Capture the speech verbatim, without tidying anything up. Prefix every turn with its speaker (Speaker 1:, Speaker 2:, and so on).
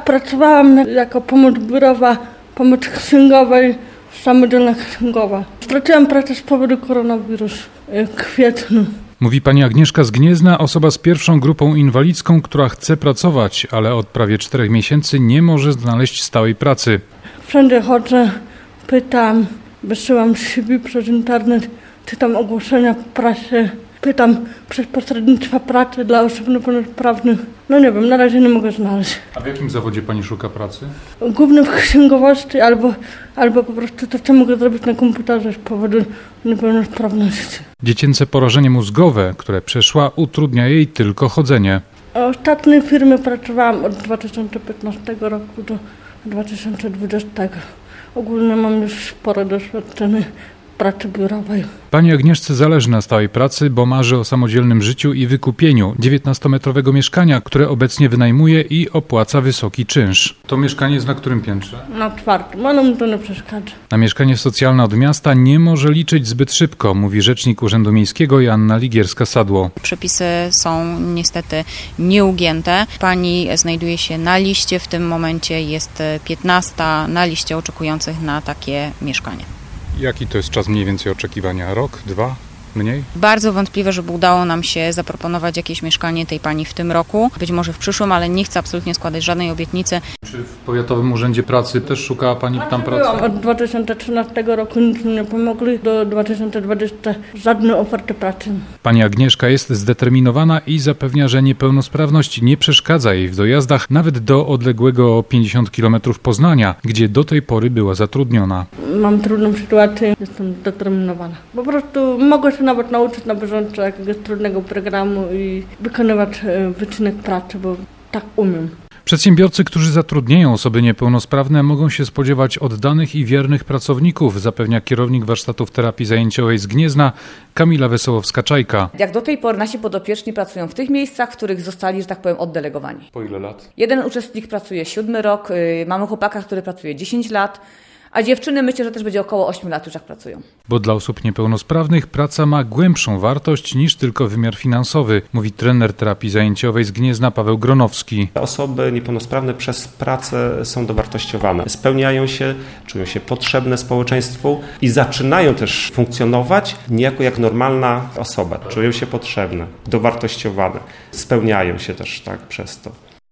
Speaker 1: pracowałam jako pomoc biurowa, pomoc księgowej, samodzielna księgowa. Straciłam pracę z powodu koronawirusa w kwietniu.
Speaker 2: Mówi pani Agnieszka z Gniezna, osoba z pierwszą grupą inwalidzką, która chce pracować, ale od prawie czterech miesięcy nie może znaleźć stałej pracy.
Speaker 1: Wszędzie chodzę, pytam, wysyłam C V przez internet, czytam ogłoszenia w prasie, pytam przez pośrednictwa pracy dla osób niepełnosprawnych. No nie wiem, na razie nie mogę znaleźć.
Speaker 2: A w jakim zawodzie pani szuka pracy?
Speaker 1: Głównie w księgowości albo, albo po prostu to, co mogę zrobić na komputerze z powodu niepełnosprawności.
Speaker 2: Dziecięce porażenie mózgowe, które przeszła, utrudnia jej tylko chodzenie.
Speaker 1: W ostatniej firmie pracowałam od dwa tysiące piętnastego roku do dwa tysiące dwudziestego. Ogólnie mam już spore doświadczenie pracy biurowej.
Speaker 2: Pani Agnieszce zależy na stałej pracy, bo marzy o samodzielnym życiu i wykupieniu dziewiętnastometrowego mieszkania, które obecnie wynajmuje i opłaca wysoki czynsz. To mieszkanie jest na którym piętrze?
Speaker 1: Na czwartym, ale mi to nie przeszkadza.
Speaker 2: Na mieszkanie socjalne od miasta nie może liczyć zbyt szybko, mówi rzecznik Urzędu Miejskiego Joanna Ligierska-Sadło.
Speaker 3: Przepisy są niestety nieugięte. Pani znajduje się na liście, w tym momencie jest piętnasta na liście oczekujących na takie mieszkanie.
Speaker 2: Jaki to jest czas mniej więcej oczekiwania? Rok, dwa, mniej?
Speaker 3: Bardzo wątpliwe, żeby udało nam się zaproponować jakieś mieszkanie tej pani w tym roku. Być może w przyszłym, ale nie chcę absolutnie składać żadnej obietnicy.
Speaker 2: Czy w Powiatowym Urzędzie Pracy też szukała pani tam pracy?
Speaker 1: Byłam od dwa tysiące trzynastego roku, nic mi nie pomogli. Do dwa tysiące dwudziestego żadne oferty pracy.
Speaker 2: Pani Agnieszka jest zdeterminowana i zapewnia, że niepełnosprawność nie przeszkadza jej w dojazdach nawet do odległego o pięćdziesiąt kilometrów Poznania, gdzie do tej pory była zatrudniona.
Speaker 1: Mam trudną sytuację, jestem zdeterminowana. Po prostu mogę się nawet nauczyć na bieżąco jakiegoś trudnego programu i wykonywać wycinek pracy, bo tak umiem.
Speaker 2: Przedsiębiorcy, którzy zatrudniają osoby niepełnosprawne, mogą się spodziewać oddanych i wiernych pracowników, zapewnia kierownik warsztatów terapii zajęciowej z Gniezna Kamila Wesołowska-Czajka.
Speaker 4: Jak do tej pory nasi podopieczni pracują w tych miejscach, w których zostali, że tak powiem, oddelegowani.
Speaker 2: Po ile lat?
Speaker 4: Jeden uczestnik pracuje siódmy rok, mamy chłopaka, który pracuje dziesięć lat, a dziewczyny myślę, że też będzie około ośmiu lat już jak pracują.
Speaker 2: Bo dla osób niepełnosprawnych praca ma głębszą wartość niż tylko wymiar finansowy, mówi trener terapii zajęciowej z Gniezna Paweł Gronowski.
Speaker 5: Osoby niepełnosprawne przez pracę są dowartościowane. Spełniają się, czują się potrzebne społeczeństwu i zaczynają też funkcjonować niejako jak normalna osoba. Czują się potrzebne, dowartościowane. Spełniają się też tak przez to.